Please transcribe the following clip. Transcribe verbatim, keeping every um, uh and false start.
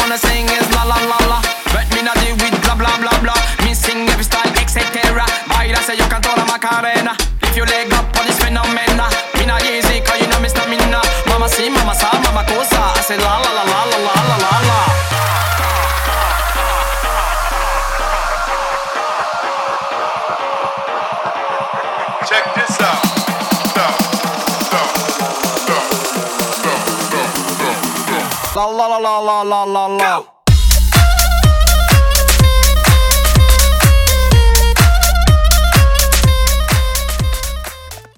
wanna sing is la la la la. But me not deal with blah blah blah blah. Me sing every style, et cetera. Baila se yo canto la Macarena. If you leg up on this phenomena, me not easy, cause you know me stamina. Mama si, mama sa, mama cosa. I say la la la la la la la la la. Check this out. La la la la la la la la.